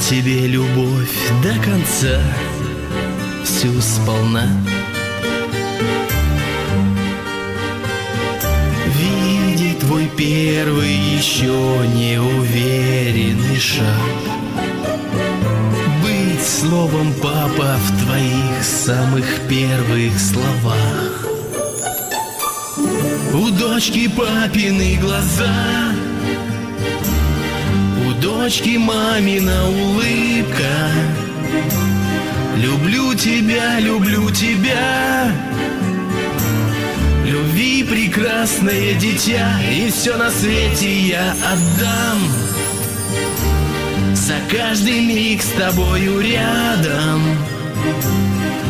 тебе любовь до конца, всю сполна. Видеть твой первый еще неуверенный шаг, быть словом папа в твоих самых первых словах. У дочки папины глаза, у дочки мамина улыбка. Люблю тебя, люблю тебя. Любви прекрасное дитя, и все на свете я отдам за каждый миг с тобою рядом.